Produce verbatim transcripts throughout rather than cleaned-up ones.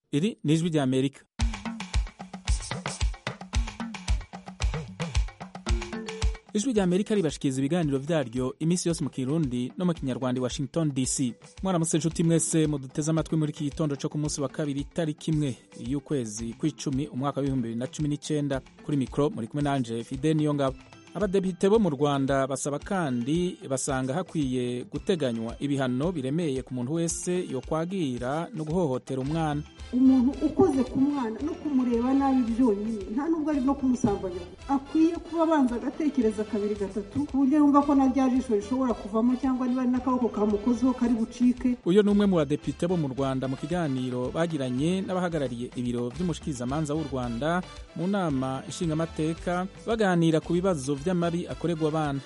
Iri ni ijwi rya Amerika. Ijwi rya Amerika ribashikiriza ibiganiro vyaryo imisi yose mu Kirundi no mu Kinyarwanda i Washington D C. Mwaramutse nshuti mwese muduteze amatwi muri iki gitondo co ku munsi wa kabiri tariki imwe y'ukwezi kw'icumi umwaka w'ibihumbi bibiri na cumi n'icenda. Kuri mikro muri kumwe nanje Fidel Niyongabo. Abadepite bo mu Rwanda basaba kandi basanga hakwiye guteganywa ibihano biremeye ku muntu wese yo kwagira no guhohotera umwana. Umuntu ukoze ku mwana no kumureba nabi byonyine nta nubwo ari no kumusambanya, akwiye kuba abanza agatekereza kabiri gatatu ku buryo yumva ko na rya jisho rishobora kuvamo cyangwa niba ari n'akaboko kamukozeho kari bucike. Uyo ni umwe mu badepite bo mu Rwanda mu kiganiro bagiranye n'abahagarariye ibiro vy'umushikirizamanza w'u Rwanda mu nama ishingamateka baganira ku bibazo vy'amabi akorerwa abana.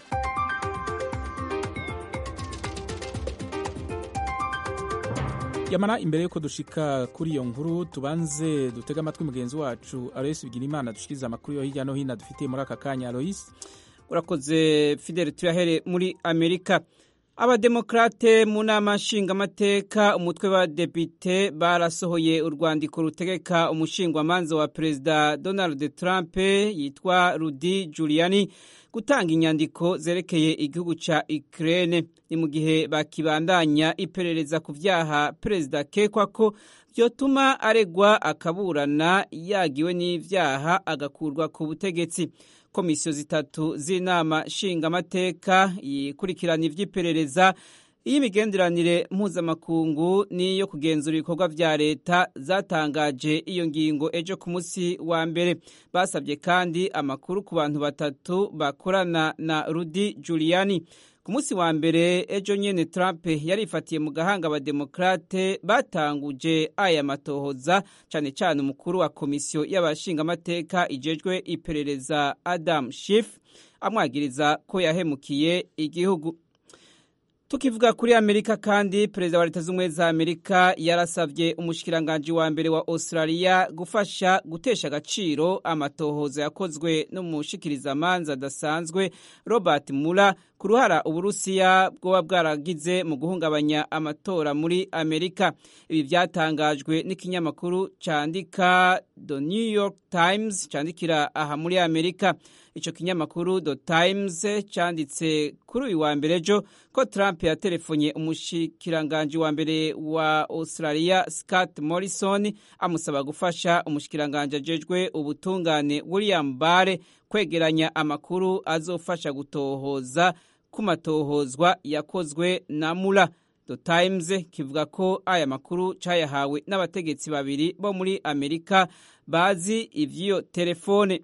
Yamara imbere yuko dushika kuri iyo nkuru tubanze dutega amatwi mugenzi wacu Alois Bigirimana dushikiriza amakuru yo hirya no hino dufitiye muri aka kanya. Alois, urakoze Fidel. Tuyahere muri Amerika. Abademokrate mu nama nshingamateka umutwe wa depite barasohoye urwandiko rutegeka umushingwamanza wa Perezida Donald Trump yitwa Rudy Giuliani gutanga inyandiko zerekeye igihugu ca Ukraine. Ni mu gihe bakibandanya iperereza ku vyaha Perezida kekwa ko vyotuma aregwa akaburana yagiwe n'ivyaha agakurwa ku butegetsi. Komisiyo zitatu z'inama nshingamateka yikurikirana ivy'iperereza y'imigenderanire mpuzamakungu n'iyo kugenzura ibikorwa vya leta zatangaje iyo ngingo ejo ku munsi wa mbere. Basabye kandi amakuru ku bantu batatu bakorana na Rudy Giuliani. Ku munsi wa mbere ejo nyene Trump yarifatiye mu gahanga abademokrate batanguje aya matohoza, cane cane umukuru wa komisiyo y'abashingamateka ijejwe iperereza Adam Schiff amwagiriza ko yahemukiye igihugu. Tukivuga kuri Amerika kandi, Perezida wa Leta z'Ubumwe za Amerika yarasavye umushikiranganji wa mbere wa Australia gufasha gutesha agaciro amatohoza yakozwe n'umushikirizamanza adasanzwe Robert Mueller ku ruhara Uburusiya bwoba bwaragize mu guhungabanya amatora muri Amerika. Ibi vyatangajwe n'ikinyamakuru candika The New York Times candikira aha muri Amerika. Ico kinyamakuru The Times canditse kuri uyu wa mbere ejo ko Trump yatelefonye umushikiranganje wa mbere wa Australia Scott Morrison amusaba gufasha umushikiranganje ajejwe ubutungane William Barr kwegeranya amakuru azofasha gutohoza ku matohozwa yakozwe na Mueller. The Times kivuga ko aya makuru cayahawe n'abategetsi babiri bo muri Amerika bazi ivyo telefone.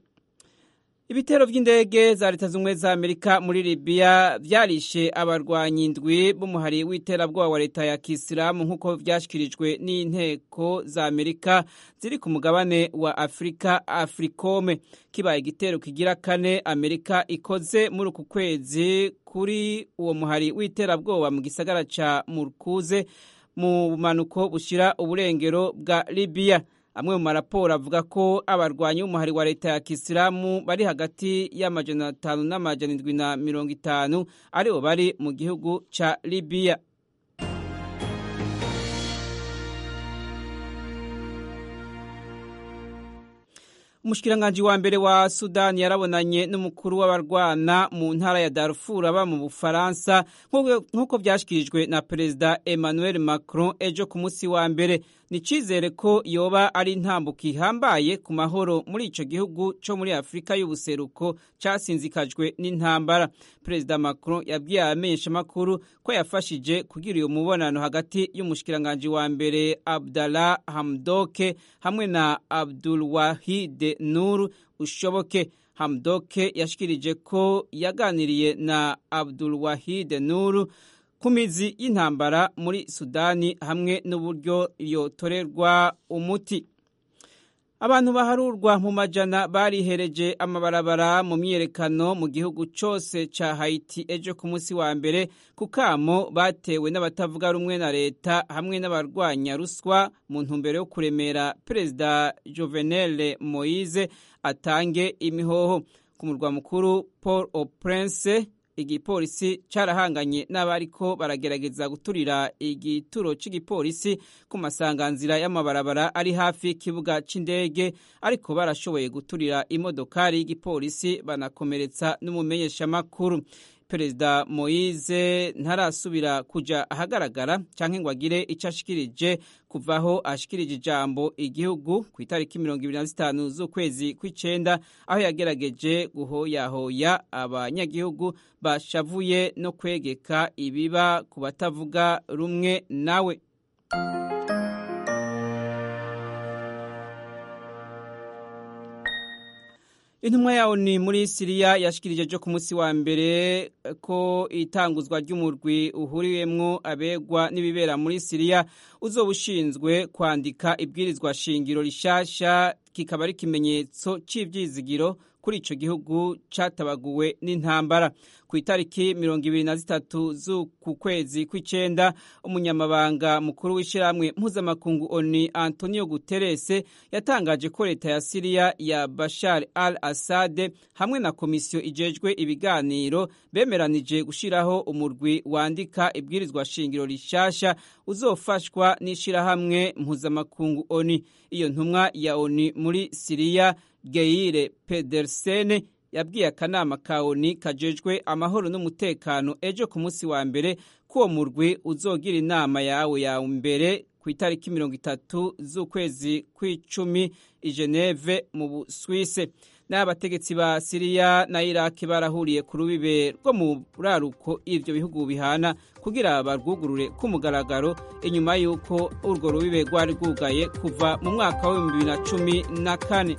Ibitero vy'indege za Leta z'Ubumwe za Amerika muri Libya vyarishe abarwanyi indwi b'umuhari w'iterabwoba wa leta ya Kisilamu nk'uko vyashikirijwe n'inteko za Amerika ziri ku mugabane wa Afrika, Africome. Kibaye igitero kigira kane Amerika ikoze muri uku kwezi kuri uwo muhari w'iterabwoba mu gisagara ca Murkuze mu bumanuko bushira uburengero bwa Libya. Amwe mu maraporo avuga ko abarwanyi b'umuhari wa leta ya Kisilamu bari hagati y'amajana atanu n'amajana indwi na mirongo itanu aribo bari mu gihugu ca Libya. Umushikiranganje wa mbere wa Sudan yarabonanye n'umukuru w'abarwana mu ntara ya Darfur aba mu Bufaransa nk'uko vyashikirijwe na Perezida Emmanuel Macron ejo ku munsi wa mbere. Ni cizere ko yoba ari intambuko ihambaye ku mahoro muri ico gihugu co muri Afrika y'ubuseruko casinzikajwe n'intambara. Perezida Macron yabwiye abamenyesha makuru ko yafashije kugira uyo mubonano hagati y'umushikiranganje wa mbere Abdallah Hamdok hamwe na Abdul Wahid Nur ushoboke. Hamdok yashikirije ko yaganiriye na Abdul Wahid Nur ku mizi y'intambara muri Sudani hamwe n'uburyo yotorerwa umuti. Abantu baharurwa mu majana barihereje amabarabara mu myiyerekano mu gihugu cose ca Haiti ejo ku munsi wa mbere ku kamo batewe n'abatavuga rumwe na leta hamwe n'abarwanya ruswa mu ntumbero yo kuremera Perezida Jovenel Moise atange imihoho. Ku murwa mukuru Port-au-Prince igipolisi carahanganye n'abariko baragerageza guturira igituro c'igipolisi ku masanganzira y'amabarabara ari hafi y'ikibuga c'indege, ariko barashoboye guturira imodokari y'igipolisi banakomeretsa n'umumenyeshamakuru. Perezida Moise ntarasubira kuja ahagaragara canke ngo agire ico ashikirije kuvaho ashikirije ijambo igihugu ku itariki mirongo ibiri na zitanu z'ukwezi kw'icenda, aho yagerageje guhoyahoya abanyagihugu bashavuye no kwegeka ibiba ku batavuga rumwe nawe. Intumwa yawo ni muri Syria yashikirije jo ku munsi wa mbere ko itanguzwa ry'umurwi uhuriwemwo abegwa n'ibibera muri Syria uzobushinzwe kwandika ibwirizwa shingiro rishasha, kikaba ari ikimenyetso c'ivyizigiro kuri ico gihugu catabaguwe n'intambara. Ku itariki mirongo ibiri na zitatu z'uku kwezi kw'icenda, umunyamabanga mukuru w'ishirahamwe mpuzamakungu ONU Antonio Guterres yatangaje ko leta ya Syria ya Bashar al-Assad hamwe na komisiyo ijejwe ibiganiro bemeranije gushiraho umurwi wandika ibwirizwa shingiro rishasha uzofashwa n'ishirahamwe mpuzamakungu ONU. Iyo ntumwa ya ONU muri Syria Geir Pedersen yabwiye akanama ka ONU kajejwe amahoro n'umutekano ejo ku munsi wa mbere ko uwo murwi uzogira inama yawe ya mbere ku itariki mirongo itatu z'ukwezi kw'icumi i Geneve mu Busuwise. N'abategetsi ba Syria na Iraq barahuriye ku rubibe rwo mu buraruko ivyo bihugu bihana kugira barwugurure ku mugaragaro inyuma y'uko urwo rubibe rwari rwugaye kuva mu mwaka wa bibiri na cumi na kane.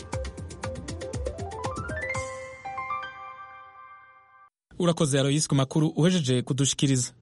Urakoze Aloysi ku makuru uhejeje kudushikiriza.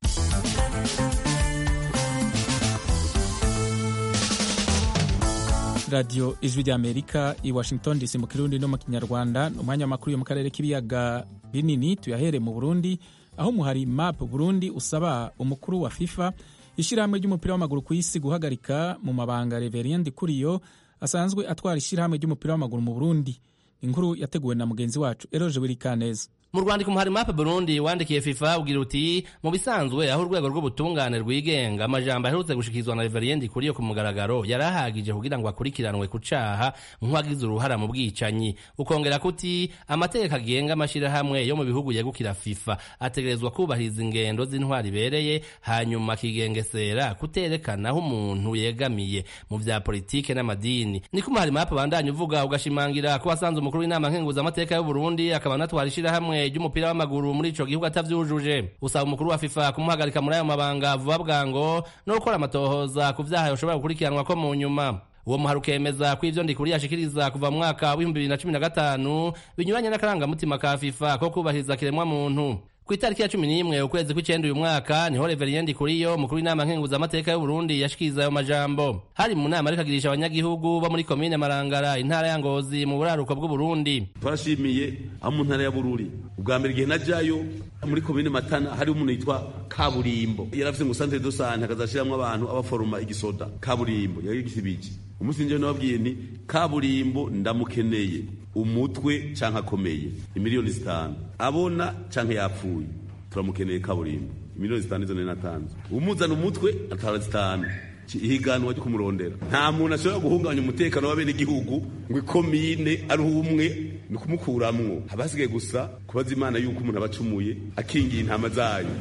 Radio Ijwi ry'Amerika i Washington D C mu Kirundi no mu Kinyarwanda, umwanya makuru yo mu karere k'ibiyaga binini tuyahere mu Burundi, aho muhari map Burundi usaba umukuru wa FIFA ishirahamwe ry'umupira w'amaguru ku isi guhagarika mu mabanga Reverien Ndikuriyo asanzwe atwara ishirahamwe ry'umupira w'amaguru mu Burundi. Inkuru yateguwe na mugenzi wacu Eroje Wirikaneza. Mu Rwanda umuhari map Burundi wandikiye FIFA ugira uti mu bisanzwe aho urwego rw'ubutungane rwigenga amajambo aherutse gushikizwa na Reverien Ndikuriyo ku mugaragaro yarahagije kugira ngo akurikiranwe ku caha nk'uwagize uruhara mu bwicanyi. Ukongera kuti amategeko agenga amashirahamwe yo mu bihugu yegukira FIFA ategerezwa kubahiriza ingendo z'intwari bereye, hanyuma kigengesera kuterekana aho umuntu yegamiye mu vya politike n'amadini. Niko umuhari map bandanye uvuga ugashimangira ko wasanze umukuru w'inama nkenguza amateka y'u Burundi akaba natwara ishirahamwe ry'umupira w'amaguru muri ico gihugu atavyujuje. Usaba umukuru wa FIFA kumuhagarika muri ayo mabanga vuba bwango no gukora amatohoza ku vyaha yoshobora gukurikiranwa ko mu nyuma. Uwo muhari ukemeza ko ivyo Ndikuriyo ashikiriza kuva mu mwaka w'ibihumbi bibiri na cumi na gatanu binyuranye n'akarangamutima ka FIFA ko kubahiriza kiremwa muntu. Ku itariki ya cumi n'imwe ukwezi kw'icenda uyu mwaka niho Reverien Ndikuriyo mukuru w'inama nkenguza amateka y'u Burundi yashikiriza ayo majambo. Hari mu nama ariko agirisha abanyagihugu bo muri komine Marangara intara ya Ngozi mu buraruko bw'u Burundi. Twarashimiye aho mu ntara ya Bururi ubwa mbere igihe najayo muri komine Matana hari umuntu yitwa Kaburimbo yaravye ngo centre de santé akazashiramwo abantu abaforoma igisoda. Kaburimbo yari gisibiki umunsi nje nababwiye nti Kaburimbo ndamukeneye umutwe canke akomeye imiliyoni zitanu abona canke yapfuye turamukeneye Kaburimbo imiliyoni zitanu izo natanze umuzana umutwe atara zitanu ihiganwa ryo kumurondera. Nta muntu ashobora guhungabanya umutekano w'abene igihugu ngo ikomine ari umwe ni kumukuramwo. Habasigaye gusa kubaza Imana yuko umuntu abacumuye akingiye intama zayo.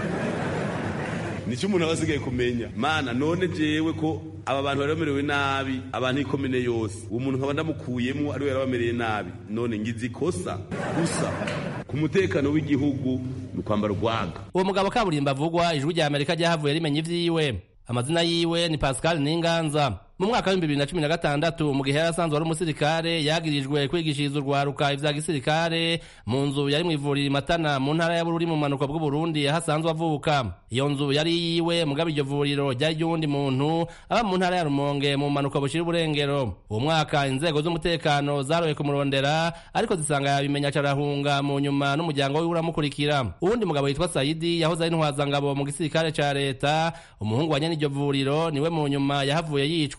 Nico umuntu abasigaye kumenya. Mana none jewe ko aba bantu baramerewe nabi abantu ikomine yose umuntu nkaba ndamukuyemo ari we yarabamereye nabi none ngize ikosa gusa ku mutekano w'igihugu ni kwambara urwaga. Uwo mugabo Kaburimbo avugwa Ijwi ry'Amerika ryahavuye rimenye ivyiwe. Amazina yiwe ni Pascal Ninganza. Mu mwaka wa bibiri na cumi na gatandatu mu gihe yarasanzwe ari umusirikare yagirijwe kwigishiriza urwaruka ivya gisirikare mu nzu yari mw'ivuriro Matana mu ntara ya Bururi mu manuko bw'u Burundi yahasanzwe avuka. Iyo nzu yari yiwe mugabe iryo vuriro ryari ry'uwundi muntu aba mu ntara ya Rumonge mu manuko bushira uburengero. Uwo mwaka inzego z'umutekano zaroye kumurondera ariko zisanga yabimenya carahunga mu nyuma n'umuryango wiwe uramukurikira. Uwundi mugabo yitwa Saidi yahoze ari ntwazangabo mu gisirikare ca leta umuhungu wa nyene iryo vuriro niwe mu nyuma yahavuye yicwa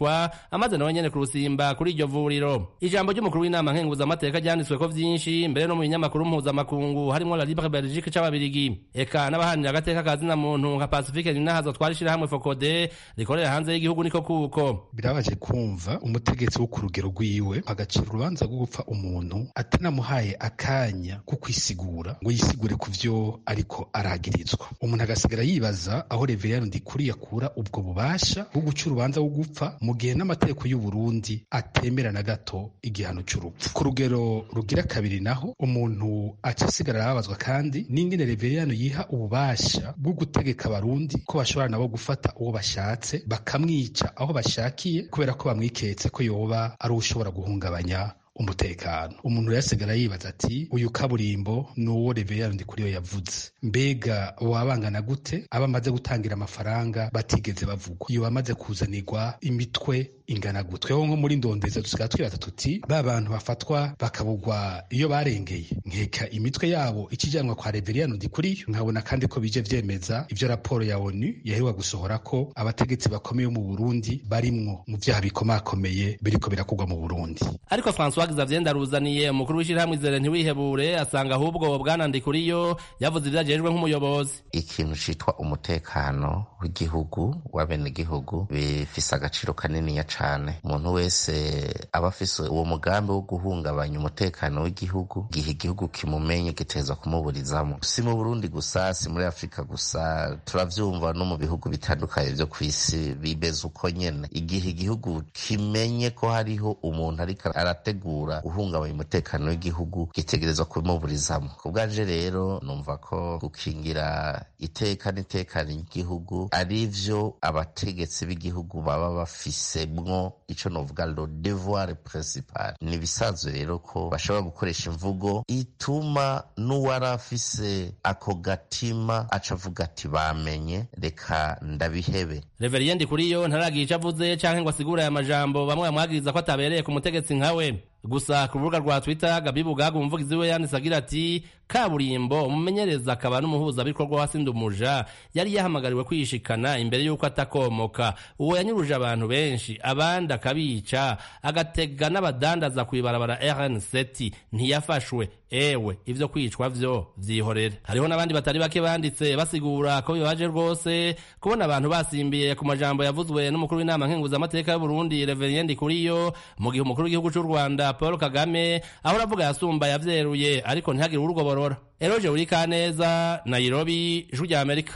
yicwa amaze nawe nyene kurusimba kuri iryo vuriro. Ijambo ry'umukuru w'inama nkenguzamateka ryanditsweko vyinshi mbere no mu binyamakuru mpuzamakungu harimwo La Libre Belgique c'ababirigi, eka n'abahanira agateka ka zina muntu nka Pacifique Ninahazo twarishira hamwe Focode rikorera hanze y'igihugu. Niko kuko birabaje kumva umutegetsi wo ku rugero rwiwe agacira urubanza rwo gupfa umuntu atanamuhaye akanya ko kwisigura ngo yisigure ku vyo ariko aragirizwa. Umuntu agasigara yibaza aho Reverien Ndikuri yakura ubwo bubasha bwo guca urubanza rwo gupfa mu gihe n'amategeko y'u Burundi atemera na gato igihano cy'urupfu. Ku rugero rugira kabiri naho umuntu acasigara arabazwa kandi n'ingene Reverien yiha ububasha bwo gutegeka abarundi ko bashobora nabo gufata uwo bashatse bakamwica aho bashakiye kubera ko bamwiketse ko yoba ari ushobora guhungabanya umutekano. Umuntu yasigara yibaza ati uyu kaburimbo nuwo Reverien Ndikuriyo yavuze, mbega wabangana gute aba amaze gutangira amafaranga batigeze bavugwa, iyo bamaze kuzanirwa imitwe ingana gutwe. Nko muri ndondeza dusigaye twibaza tuti ba bantu bafatwa bakabugwa iyo barengeye nkeka imitwe yabo ikijanwa kwa Reverien Ndikuriyo. Nkabona kandi ko bije vyemeza ivyo raporo ya ONU yaheruka gusohora ko abategetsi bakomeye mu Burundi barimwo mu vyaha bikomakomeye biriko birakugwa mu Burundi. Ariko François Xavier Ndaruzaniye umukuru w'ishirahamwe Izere ntiwihebure asanga ahubwo Bwana Ndikuriyo yavuze ivyajejwe nk'umuyobozi. Ikintu citwa umutekano w'igihugu w'abenegihugu bifise agaciro kanini ya cane. Umuntu wese aba afise uwo mugambi wo guhungabanya umutekano w'igihugu, gihe igihugu kimumenye giteza kumuburizamo. Si mu Burundi gusa, si muri Afrika gusa, turavyumva no mu bihugu bitandukanye vyo kw'isi bibeza uko nyene. Igihe igihugu kimenye ko hariho umuntu ariko arategura guhungabanya umutekano w'igihugu gitegerezwa kumuburizamo. Ku bwanje rero numva ko gukingira iteka n'itekano ry'igihugu ari vyo abategetsi b'igihugu baba bafisemwo ico novuga le devoir principal. Ni bisanzwe rero ko bashobora gukoresha imvugo ituma n'uwari afise ako gatima acavuga ati bamenye reka ndabihebe. Reverien Ndikuriyo ntaragira ico avuze canke ngo asigure aya majambo bamwe bamwagiriza ko atabereye ku mutegetsi nkawe. Gusa ku rubuga rwa Twitter Gabi Bugaga umuvugizi we yanditse agira ati kaburimbo umumenyereza akaba n'umuhuza bikorwa wa Sindumuja yari yahamagariwe kwishikana imbere yuko atakomoka. Uwo yanyuruje abantu benshi abandi akabica agatega n'abadandaza kwibarabara R N sept ntiyafashwe. Ewe ivyo kwicwa vyo vyihorera. Hariho n'abandi batari bake banditse basigura ko bibaje rwose kubona abantu basimbiye ku majambo yavuzwe n'umukuru w'inama nkenguzamateka y'u Burundi Reverien Ndikuriyo mu gihe umukuru w'igihugu cy'u Rwanda Paul Kagame aho ravuga yasumba yavyeruye ariko ntihagire urugoborora. Eroje uri kaneza Nairobi, Ijwi rya Amerika.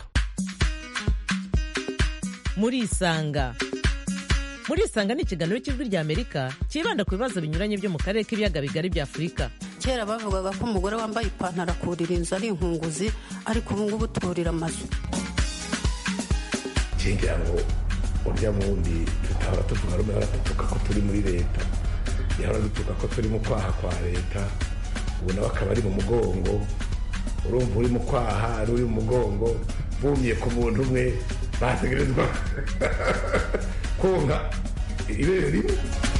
Muri Isanga. Muri Isanga ni ikiganiro cy'Ijwi rya Amerika kibanda ku bibazo binyuranye byo mu karere k'ibiyaga bigari bya Afurika. Kera bavugaga ko umugore wambaye ipantaro akurira inzu ari inkunguzi, ariko ubu ngubu turira amazu. Kingira ngo urya mundi tutahora tuvuga rumwe baratutuka ko turi muri leta, yahora dutuka ko turi mu kwaha kwa leta, ubu nawe akaba ari mu mugongo. Urumva uri mu kwaha ari uri mu mugongo, bumye ku muntu umwe bategerezwa konka ibere rimwe.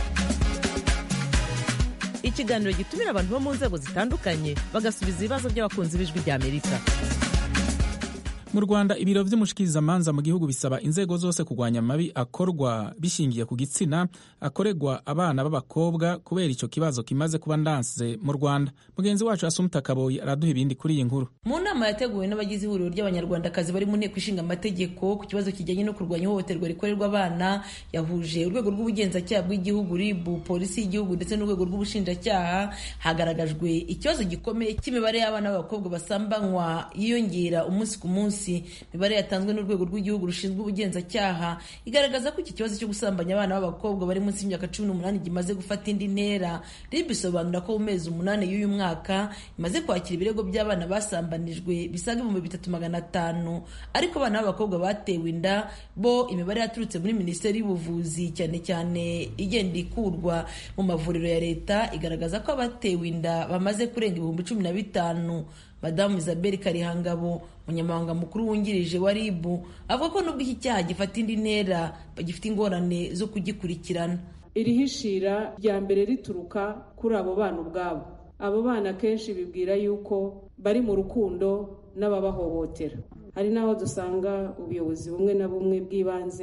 Ikiganiro gitumira abantu bo mu nzego zitandukanye bagasubiza ibibazo by'abakunzi b'Ijwi rya Amerika. Mu Rwanda ibiro vy'umushikirizamanza mu gihugu bisaba inzego zose kugwanya amabi akorwa bishingiye ku gitsina akoregwa abana b'abakobwa kubera ico kibazo kimaze kuba ndanse mu Rwanda. Mugenzi wacu Asumta Kaboyi araduha ibindi kuri iyi nkuru. Mu nama yateguwe n'abagize ihuriro ry'abanyarwandakazi bari mu nteko ishinga amategeko ku kibazo kijyanye no kurwanya ihohoterwa rikorerwa abana, yahuje urwego rw'ubugenzacyaha bw'igihugu R I B, polisi y'igihugu ndetse n'urwego rw'ubushinjacyaha. Hagaragajwe ikibazo gikomeye cy'imibare y'abana b'abakobwa basambanywa yiyongera umunsi ku munsi. Imibare yatanzwe n'urwego rw'igihugu rushinzwe ubugenzacyaha igaragaza ko iki kibazo cyo gusambanya abana b'abakobwa bari munsi y'imyaka cumi n'umunani gimaze gufata indi ntera. R I B isobanura ko mu mezi umunani y'uyu mwaka imaze kwakira ibirego by'abana basambanijwe bisaga ibihumbi bitatu magana atanu, ariko abana b'abakobwa batewe inda bo imibare yaturutse muri Minisiteri y'Ubuvuzi cyane cyane igenda ikurwa mu mavuriro ya leta igaragaza ko abatewe inda bamaze kurenga ibihumbi cumi na bitanu. Madamu Isabelle Karihangabo, umunyamabanga mukuru wungirije wa R I B, avuga ko nubwo iki cyaha gifata indi ntera bagifite ingorane zo kugikurikirana. Iri hishira rya mbere rituruka kuri abo bana ubwabo. Abo bana kenshi bibwira yuko bari mu rukundo n'ababahohotera. Hari naho dusanga ubuyobozi bumwe na bumwe bw'ibanze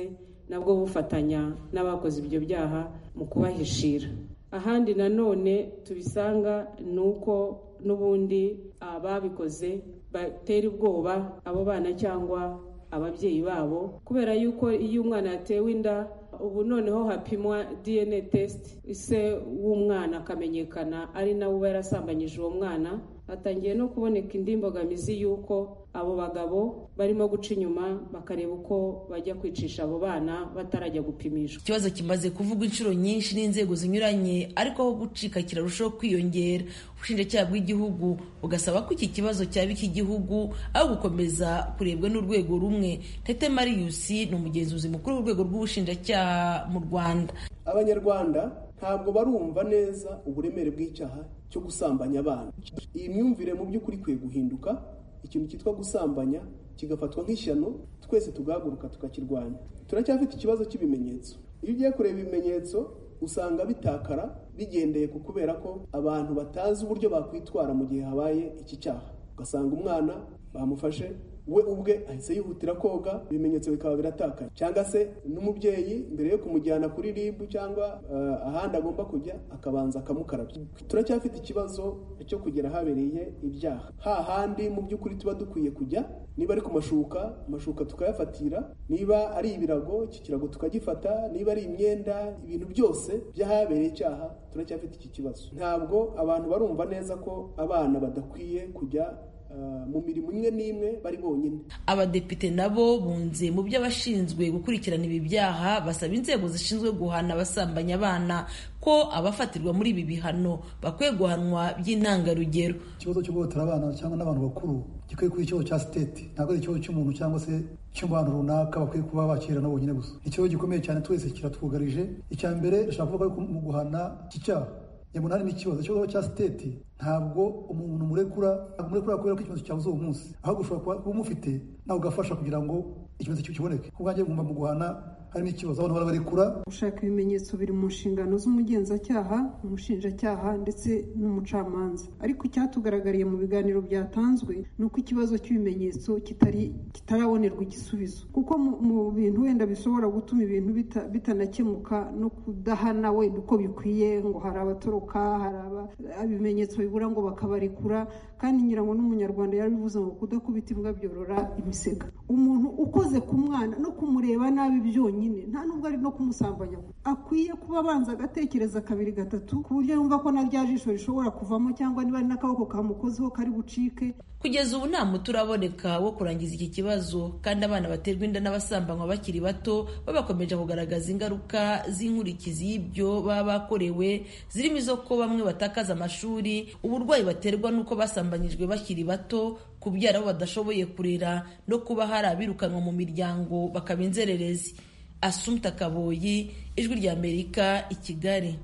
nabwo bufatanya n'abakoze ibyo byaha mu kubahishira. Ahandi nanone tubisanga ni uko n'ubundi ababikoze batera ubwoba abo bana cyangwa ababyeyi babo, kubera yuko iyo umwana yatewe inda ubu noneho hapimwa D N A test ise w'umwana akamenyekana ari nawe uba yarasambanyije uwo mwana. Hatangiye no kuboneka indi mbogamizi yuko abo bagabo barimo guca inyuma bakareba uko bajya kwicisha abo bana batarajya gupimishwa. Ikibazo kimaze kuvugwa inshuro nyinshi n'inzego zinyuranye, ariko aho gucika kirarushaho kwiyongera. Ubushinjacyaha bw'igihugu bugasaba ko iki kibazo cyaba icy'igihugu aho gukomeza kurebwa n'urwego rumwe. Tete Marius ni umugenzuzi mukuru w'urwego rw'ubushinjacyaha mu Rwanda. Abanyarwanda ntabwo barumva neza uburemere bw'icyaha cyo gusambanya abana. Iyi myumvire mu by'ukuri kwiye guhinduka, ikintu cyitwa gusambanya kigafatwa nk'ishyano, twese tugahaguruka tukakirwanya. Turacyafite ikibazo cy'ibimenyetso. Iyo ugiye kureba ibimenyetso usanga bitakara bigendeye ku kubera ko abantu batazi uburyo bakwitwara mu gihe habaye iki cyaha. Ugasanga umwana bamufashe we ubwe ahise yihutira koga, ibimenyetso bikaba biratakaye, cyangwa se n'umubyeyi mbere yo kumujyana kuri R I B cyangwa uh, ahandi agomba kujya akabanza akamukarabya. Turacyafite ikibazo cyo kugera habereye ibyaha, hahandi mu by'ukuri tuba dukwiye kujya, niba ari ku mashuka amashuka tukayafatira, niba ari ibirago iki kirago tukagifata, niba ari imyenda, ibintu byose by'ahabereye icyaha. Turacyafite iki kibazo. Ntabwo abantu barumva neza ko abana badakwiye kujya mu mirimo imwe n'imwe bari bonyine. Abadepite nabo bunze mu by'abashinzwe gukurikirana ibi byaha, basaba inzego zishinzwe guhana abasambanya abana ko abafatirwa muri ibi bihano bakwiye guhanwa by'intangarugero. Ikibazo cyo guhotera abana cyangwa n'abantu bakuru gikwiye kuba ikibazo cya state, ntabwo ari ikibazo cy'umuntu cyangwa se cy'abantu runaka bakwiye kuba bakira nabo bonyine gusa. Ikibazo gikomeye cyane twese kiratwugarije. Icya mbere ndashaka kuvuga ko mu guhana iki cyaha yego nari n'ikibazo cyo cya state, ntabwo umuntu murekura murekura kubera ko ikibazo cyabuze uwo munsi, aho gushobora kuba umufite nawe ugafasha kugira ngo ikibazo kiboneke. Kubwanjye ngomba mu guhana harimo ikibazo, abantu barabarekura. Gushaka ibimenyetso biri mu nshingano z'umugenzacyaha, umushinjacyaha ndetse n'umucamanza, ariko icyatugaragariye mu biganiro byatanzwe ni uko ikibazo cy'ibimenyetso kitari kitarabonerwa igisubizo, kuko mu bintu wenda bishobora gutuma ibintu bita, bitanakemuka no kudahana wenda uko bikwiye, ngo hari abatoroka, hari ibimenyetso bibura ngo bakabarekura, kandi ngira ngo n'umunyarwanda yarabivuze ngo kudakubita imbwa byorora imisega. Umuntu ukoze ku mwana no kumureba nabi byonyine, nta nubwo ari no kumusambanya, akwiye kuba abanza agatekereza kabiri gatatu ku buryo yumva ko na rya jisho rishobora kuvamo, cyangwa niba ari n'akaboko kamukozeho kari bucike. Kugeza ubu nta muti uraboneka wo kurangiza iki kibazo, kandi abana baterwa inda n'abasambanywa bakiri bato babakomeje kugaragaza ingaruka z'inkurikizi y'ibyo baba bakorewe, zirimo izo ko bamwe batakaza amashuri, uburwayi baterwa n'uko basambanyijwe bakiri bato, kubyara abo badashoboye kurera, no kuba hari abirukanwa mu miryango bakaba inzererezi. Assumpta Kaboyi, Ijwi ry'Amerika, i Kigali.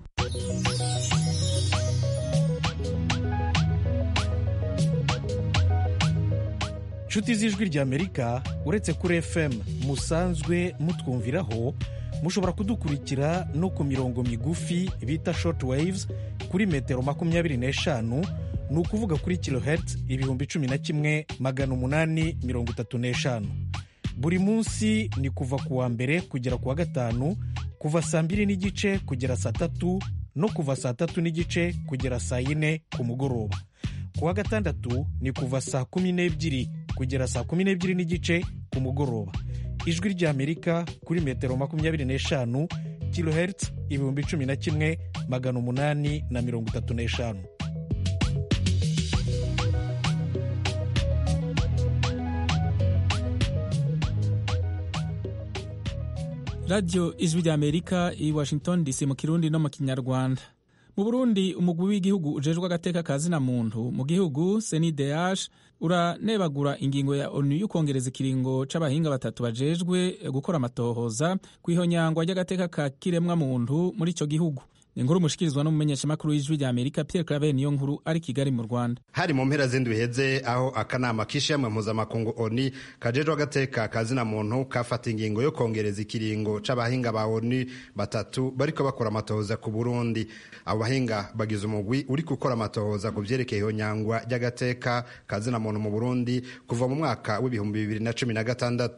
Nshuti z'Ijwi ry'Amerika, uretse kuri F M musanzwe mutwumviraho, mushobora kudukurikira no ku mirongo migufi bita short waves kuri metero makumyabiri n'eshanu, ni ukuvuga kuri kilohertz ibihumbi cumi na kimwe magana umunani mirongo itatu n'eshanu. Buri munsi ni kuva ku wa mbere kugera ku wa gatanu, kuva saa mbiri n'igice kugera saa tatu, no kuva saa tatu n'igice kugera saa yine ku mugoroba. Ku wa gatandatu ni kuva saa kumi n'ebyiri kugera saa kumi n'ebyiri n'igice ku mugoroba. Ijwi ry'Amerika kuri metero makumyabiri n'eshanu, kilohertz ibihumbi cumi na kimwe magana umunani na mirongo itatu n'eshanu. Radio Ijwi ry'Amerika i Washington D C mu Kirundi no mu Kinyarwanda. Mu Burundi, umugwi w'igihugu ujejwe agateka ka zina muntu mu gihugu C N D H uranebagura ingingo ya ONU y'ukongereza ikiringo c'abahinga batatu bajejwe gukora amatohoza kw'ihonyangwa ry'agateka ka kiremwa muntu muri ico gihugu. Inkuru mushikirizwa n'umumenyeshamakuru w'Ijwi ry'Amerika Pierre Claver niyo nkuru ari Kigali mu Rwanda. Hari mu mpera z'indwi heze aho akanama k'ishimwe mpuzamakungu ONU kajejwe agateka ka zina muntu kafata ingingo yo kongereza ikiringo c'abahinga ba ONU batatu bariko bakora amatohoza ku Burundi. Abo bahinga bagize umugwi uri gukora amatohoza ku vyerekeye ihonyangwa ry'agateka ka zina muntu mu Burundi kuva mu mwaka w'ibihumbi bibiri na cumi na gatandatu.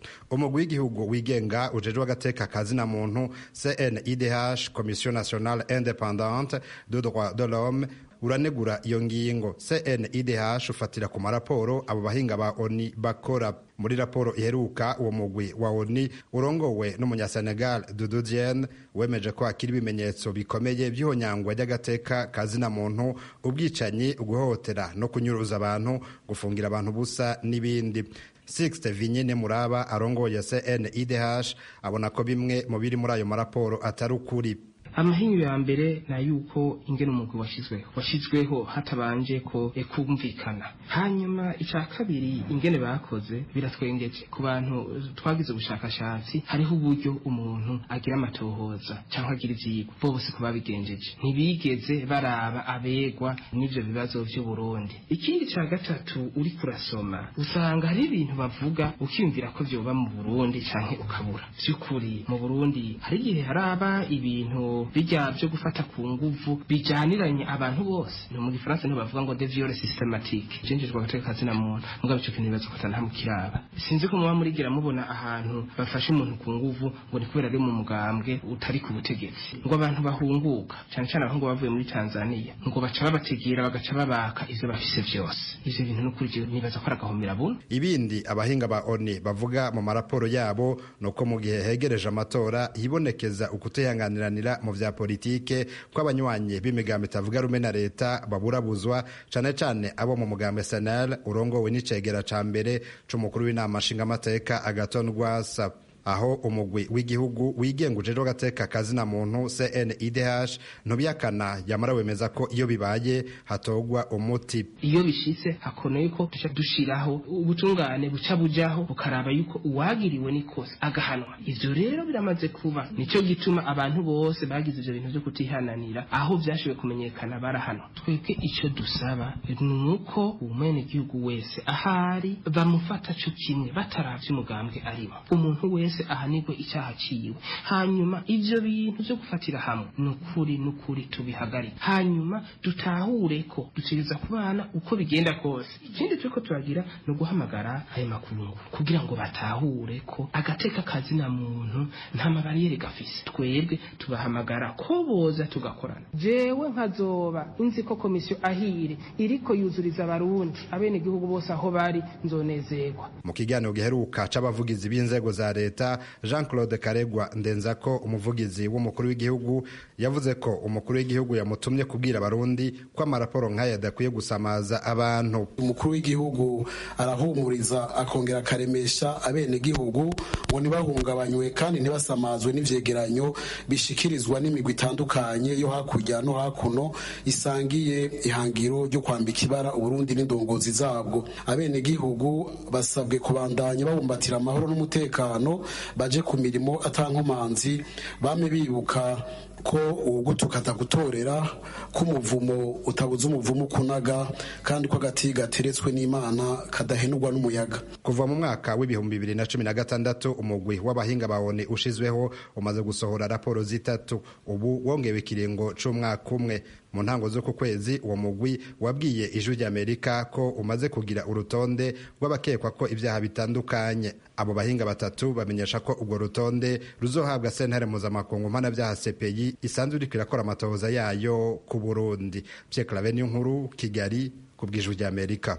umugwi w'igihugu wigenga ujejwe agateka kazina muntu C N I D H Commission nationale indépendante de droits de l'homme uranegura iyo ngingo. C N I D H ufatira ku maraporo abo bahinga ba O N U bakora. Muri raporo iheruka uwo mugwi wa O N U urongowe n'umunyasenegal Doudou Diène wemeje ko akiri ibimenyetso bikomeye by'ihonyangwa ry'agateka kazina muntu, ubwicanyi, uguhohotera no kunyuruza abantu, gufungira abantu busa n'ibindi. Sixte Vinyine Muraba arongoye C N I D H abona ko bimwe mu biri muri ayo maraporo atari ukuri. Amahinyu ya mbere na yuko ingene umugwi washizweho washizweho hatabanje ko ekumvikana. Hanyuma ica kabiri ingene bakoze biratwengeje ku bantu twagize ubushakashatsi. Hariho uburyo umuntu agira amatohoza cyangwa agira ivyigwa bose ko babigenjeje, ntibigeze baraba abegwa n'ivyo bibazo vy'u Burundi. Ikindi ca gatatu uri kurasoma usanga hari ibintu bavuga ukiyumvira ko vyoba mu Burundi canke ukabura. Vy'ukuri mu Burundi hari igihe haraba ibintu bijya byo gufata ku nguvu bijaniranye abantu bose. No mu Gifaransa niho bavuga ngo de violence systématique cenjejwe agateka kazina muntu mugabe cyo kintu bibazo kutana hamukiraba. Sinzi ko muba murigira mubona ahantu bafashe umuntu ku nguvu ngo ni kubera ari mu mugambwe utari ku butegetsi, ngo abantu bahunguka cyane cyane abahungu bavuye muri Tanzania ngo baca babategera bagaca babaka ivyo bafise vyose. Ivyo bintu no kuri nibaza ko aragahomera buno. Ibindi abahinga ba O N U bavuga mu maraporo yabo nuko mu gihe hegereje amatora hibonekeza ukuteyanganiranira mu vya politike kw'abanywanyi b'imigambi itavuga rumwe na leta baburabuzwa cane cane abo mu mugambi S N L urongowe n'icegera ca mbere c'umukuru w'inama nshingamateka Agathon Rwasa. Aho umugwi w'igihugu wigenga ujejwe agateka kazina muntu C N I D H ntubiyakana yamara wemeza ko iyo bibaye hatogwa umuti. Iyo bishitse hakoneye ko duca dushiraho ubutungane buca bujaho bukaraba yuko uwagiriwe n'ikosa agahanwa. Ivyo rero biramaze kuba nico gituma abantu bose bagize ivyo bintu byo kutihananira aho vyashoboye kumenyekana barahanwa. Twebwe ico dusaba nuko umwene gihugu wese ahari bamufata cyo kimwe bataravye umugambwe arimo. Umuntu wese ahanirwe icyaha ciwe, hanyuma ivyo bintu byo gufatira hamwe nukuri nukuri tubihagarika, hanyuma dutahure ko dutegereza kubana uko bigenda kose. Ikindi turiko turagira no guhamagara ayo makungu kugira ngo batahure ko agateka kazina muntu nta mabariyeri gafise. Twebwe tubahamagara ko boza tugakorana. Jewe nkazoba inzi ko komisiyo ahire iriko yuzuriza abarundi abene gihugu bose aho bari nzonezerwa. Mu kiganiro giheruka c'abavugizi b'inzego za leta, Jean-Claude Karegwa Ndenzako umuvugizi w'umukuru w'igihugu yavuze ko umukuru w'igihugu yamutumye kubwira abarundi ko amaraporo nk'aya adakwiye gusamaza abantu. Umukuru w'igihugu arahumuriza akongera akaremesha abene gihugu ngo ntibahungabanywe kandi ntibasamazwe n'ivyegeranyo bishikirizwa n'imigwi itandukanye yo hakurya no hakuno isangiye ihangiro ryo kwambika ibara Uburundi n'indongozi zabwo. Abene gihugu basabwe kubandanya babumbatira amahoro n'umutekano, baje ku mirimo atankomanzi, bame bibuka ko ugutuka atagutorera, ko umuvumo utabuza umuvumo kunaga, kandi ko agati gateretswe n'Imana kadahenurwa n'umuyaga. Kuva mu mwaka w'ibihumbi bibiri na cumi na gatandatu umugwi w'abahinga ba O N U ushizweho umaze gusohora raporo zitatu. Ubu wongewe ikiringo c'umwaka umwe. Mu ntango zo ku kwezi uwo mugwi wabwiye Ijwi ry'Amerika ko umaze kugira urutonde rw'abakekwa ko ibyaha bitandukanye. Abo bahinga batatu bamenyesha ko ubwo rutonde ruzohabwa sentare mpuzamakungu mpanabyaha C P I isanzwe iriko irakora amatohoza yayo ku Burundi. Pierre Claver Niyonkuru, Kigali, ku bw'Ijwi ry'Amerika.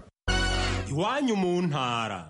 Iwanyu mu ntara.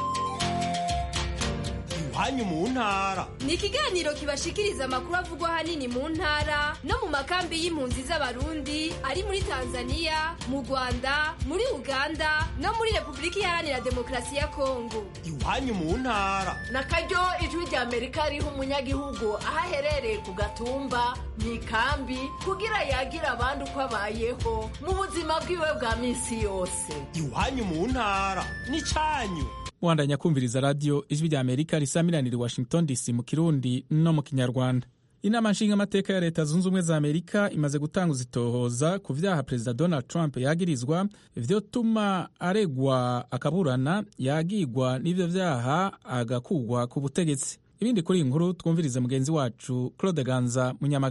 Iwanyu mu ntara ni ikiganiro kibashikiriza amakuru avugwa hanini mu ntara no mu makambi y'impunzi z'abarundi ari muri Tanzania, mu Rwanda, muri Uganda no muri Republika Iharanira Demokarasi ya Kongo. Iwanyu mu ntara na karyo Ijwi ry'Amerika riha umunyagihugu aho aherereye ku gatumba mu ikambi kugira yagira abandi uko abayeho mu buzima bwiwe bwa minsi yose. Iwanyu mu ntara ni canyu. Wandanya kumviriza radio Ijwi ry'Amerika risamiranira i Washington D C mu Kirundi no mu Kinyarwanda. Inama nshingamateka ya Leta Zunze Ubumwe za Amerika imaze gutanguza itohoza ku vyaha Perezida Donald Trump yagirizwa vyotuma aregwa akaburana yagirwa n'ivyo vyaha agakugwa ku butegetsi. Ibindi kuri inkuru twumvirize mugenzi wacu Claude Ganza Munyamagana.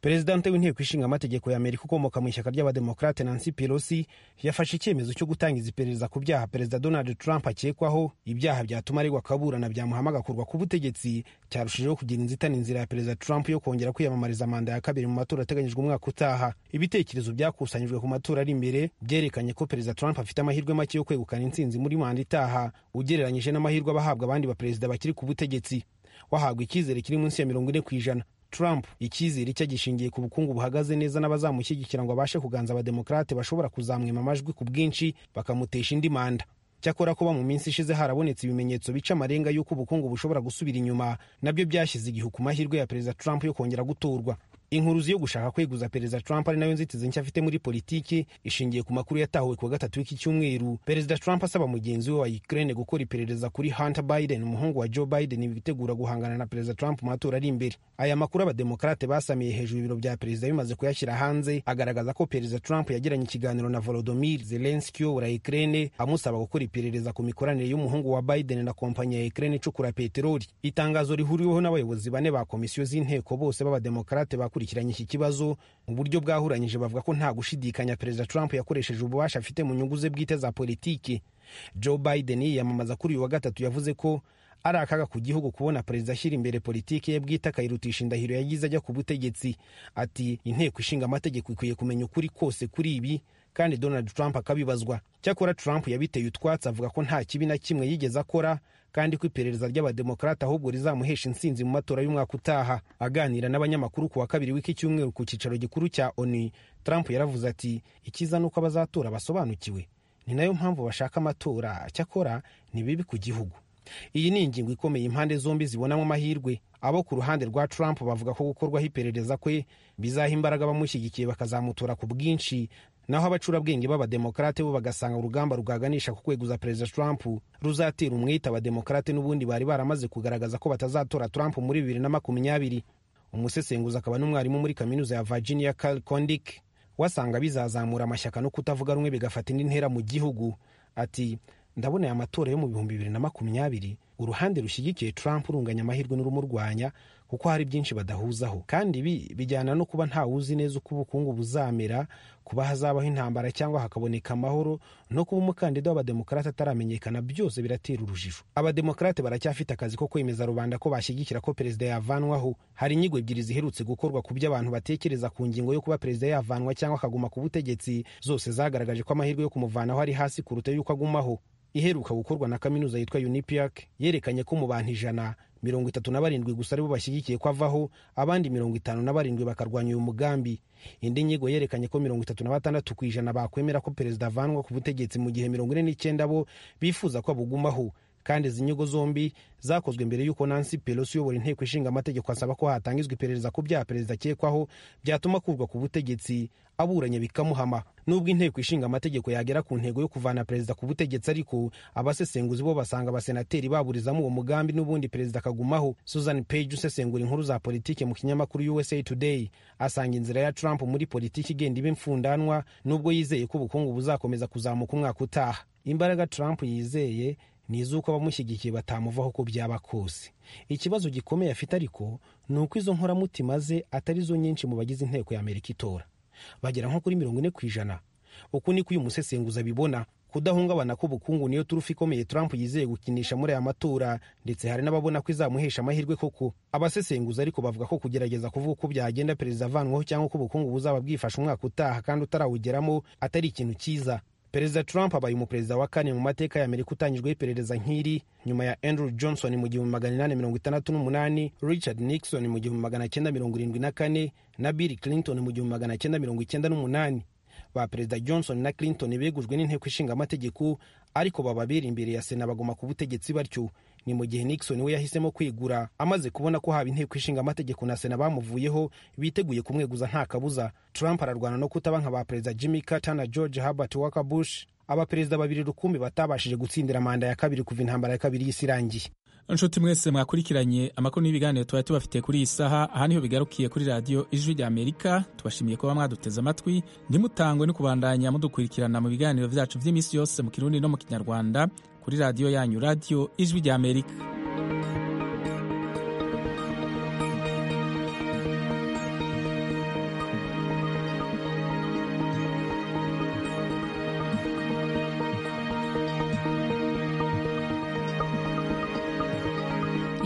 perezidante w'inteko ishinga amategeko ya Amerika ukomoka mu ishyaka ry'abademokrate Nancy Pelosi yafashe icyemezo cyo gutangiza iperereza ku byaha perezida Donald Trump akekwaho. Ibyaha byatuma aregwa akaburana byamuhama agakurwa ku butegetsi cyarushijeho kugira inzitane inzira ya perezida Trump yo kongera kwiyamamariza manda ya kabiri mu matora ateganyijwe umwaka utaha. Ibitekerezo byakusanyijwe ku matora ari imbere byerekanye ko perezida Trump afite amahirwe make yo kwegukana intsinzi muri manda itaha ugereranyije n'amahirwe abahabwa abandi baperezida bakiri ku butegetsi. Wahabwa icyizere kiri munsi ya mirongo ine ku ijana. Trump icyizere cye gishingiye ku bukungu buhagaze neza n'abazamushyigikira ngo abashe kuganza abademokrate bashobora kuzamwima amajwi ku bwinshi bakamutesha indi manda. Cyakora kuba mu minsi ishize harabonetse ibimenyetso bica amarenga y'uko ubukungu bushobora gusubira inyuma nabyo byashyize igihu ku mahirwe ya perezida Trump yo kongera gutorwa. Inkuruzi yo gushaka kweguza perezida Trump ari nayo nzitizi nshya afite muri politiki ishingiye ku makuru yatahuwe ku wa gatatu w'iki cyumweru. Perezida Trump asaba mugenzi we wa Ukraine gukora iperereza kuri Hunter Biden, umuhungu wa Joe Biden, bitegura guhangana na perezida Trump mu matora ari imbere. Aya makuru abademokrate basamiye hejuru ibiro bya perezida bimaze kuyashyira hanze agaragaza ko perezida Trump yagiranye ikiganiro na Volodymyr Zelensky wa Ukraine amusaba gukora iperereza ku mikoranire y'umuhungu wa Biden na kompanyi ya Ukraine icukura peteroli. Itangazo rihuriweho n'abayobozi bane ba komisiyo z'inteko bose b'abademokrate bakurikiranye iki kibazo mu buryo bwahuranyije bavuga ko nta gushidikanya perezida Trump yakoresheje ububasha afite mu nyungu ze bwite za politiki. Joe Biden yiyamamaza kuri uyu wa gatatu yavuze ko ari akaga ku gihugu kubona perezida ashyira imbere politiki ye bwite akayirutisha indahiro yagize ajya ku butegetsi. Ati inteko ishinga amategeko ikwiye kumenya ukuri kose kuri ibi kandi Donald Trump akabibazwa. Cyakora Trump yabiteye utwatsi avuga ko nta kibi na kimwe yigeze akora kandi ko iperereza ry'abademokrate ahubwo rizamuhesha intsinzi mu matora y'umwaka utaha. Aganira n'abanyamakuru ku wa kabiri w'iki cyumweru ku cyicaro gikuru cya O N U, Trump yaravuze ati ikiza nuko abazatora basobanukiwe, ni nayo mpamvu bashaka amatora, cyakora ni bibi ku gihugu. Iyi ni ingingo ikomeye impande zombi zibonamo amahirwe. Abo ku ruhande rwa Trump bavuga ko gukorwaho iperereza kwe bizaha imbaraga bamushyigikiye bakazamutora ku bwinshi, naho abacurabwenge b'abademokrate bo bagasanga urugamba rugaganisha ku kweguza perezida Trump ruzatera umwete abademokrate n'ubundi bari baramaze kugaragaza ko batazatora Trump muri bibiri na makumyabiri. Umusesenguzi akaba n'umwarimu muri kaminuza ya Virginia Carl Kondik wasanga bizazamura amashyaka no kutavuga rumwe bigafata indi ntera mu gihugu. Ati ndabona aya matora yo mu bihumbi bibiri na makumyabiri uruhande rushyigikiye Trump urunganya amahirwe n'urumurwanya kuko hari byinshi badahuzaho, kandi ibi bijyana no kuba nta wuzi neza uko ubukungu buzamera, kuba hazabaho intambara cyangwa hakaboneka amahoro, no kuba umukandida w'abademokrate ataramenyekana. Byose biratera urujijo. Abademokrate baracyafite akazi ko kwemeza rubanda ko bashyigikira ko perezida yavanwaho. Hari inyigo ebyiri ziherutse gukorwa ku byo abantu batekereza ku ngingo yo kuba perezida yavanwa cyangwa akaguma ku butegetsi, zose zagaragaje ko amahirwe yo kumuvanaho ari hasi kuruta yuko agumaho. Iheruka gukorwa na kaminuza yitwa Unipiac yerekanye ko mu bantu ijana mirongo itatu na barindwi gusa aribo bashyigikiye ko avaho, abandi mirongo itanu na barindwi bakarwanya uyu mugambi. Indi nyigo yerekanye ko mirongo itatu na batandatu ku ijana bakwemera ko perezida avanwa ku butegetsi mu gihe mirongo ine n'icyenda bo bifuza ko abugumaho. Kandi izi nyigo zombi zakozwe mbere y'uko Nancy Pelosi uyobora inteko ishinga amategeko asaba ko hatangizwa iperereza ku byaha perezida akekwaho byatuma akurwa ku butegetsi, aburanye bikamuhama. Nubwo inteko ishinga amategeko yagera ku ntego yo kuvana perezida ku butegetsi, ariko abasesenguzi bo basanga abasenateri baburizamo uwo mugambi n'ubundi perezida akagumaho. Susan Page usesengura inkuru za politiki mu kinyamakuru U S A Today asanga inzira ya Trump muri politiki igenda iba imfundanwa, nubwo yizeye ko ubukungu buzakomeza kuzamuka umwaka utaha. Imbaraga Trump yizeye ni izuko abamushyigikiye batamuvaho ko byaba kose. Ikibazo gikomeye afite ariko ni uko izo nkoramutima ze atari zo nyinshi mu bagize inteko ya Amerika itora, bagera nko kuri mirongo ine ku ijana. Uku niko uyu musesenguzi abibona. Kudahungabana k'ubukungu niyo turufu ikomeye Trump yizeye gukinisha muri aya matora, ndetse hari n'ababona ko izamuhesha amahirwe koko. Abasesenguzi ariko bavuga ko kugerageza kuvuga ko byagenda perezida avanwaho cyangwa ko ubukungu buzaba bwifasha umwaka utaha kandi utarawugeramo atari ikintu cyiza. Perezida Trump abaye umuperezida wa kane mu mateka ya Amerika utangijweho iperereza nk'iri, nyuma ya Andrew Johnson mu gihumbi magana inani mirongo itandatu n'umunani, Richard Nixon mu gihumbi magana cyenda mirongo irindwi na kane na Bill Clinton mu gihumbi magana cyenda mirongo icyenda n'umunani. Ba Perezida Johnson na Clinton begujwe n'inteko ishinga amategeko, ariko bababera imbere ya Sena baguma ku butegetsi batyo. Ni mu gihe Nixon we yahisemo kwigura amaze kubona ko haba inteko ishinga amategeko na Sena bamuvuyeho biteguye kumweguza nta kabuza. Trump ararwana no kutaba nka ba Perezida Jimmy Carter na George Herbert Walker Bush, abaperezida babiri rukumbi batabashije gutsindira manda ya kabiri kuva intambara ya kabiri y'isi irangiye. Inshuti mwese mwakurikiranye amakuru n'ibiganiro twari tubafitiye kuri iyi saha, aha niho bigarukiye kuri radiyo Ijwi rya Amerika. Tubashimiye kuba mwaduteze amatwi, ntimutangwe no kubandanya mudukurikirana mu biganiro byacu by'iminsi yose mu Kirundi no mu Kinyarwanda kuri radiyo yanyu, radiyo Ijwi rya Amerika.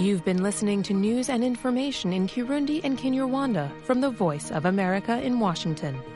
You've been listening to news and information in Kirundi and Kinyarwanda from the Voice of America in Washington.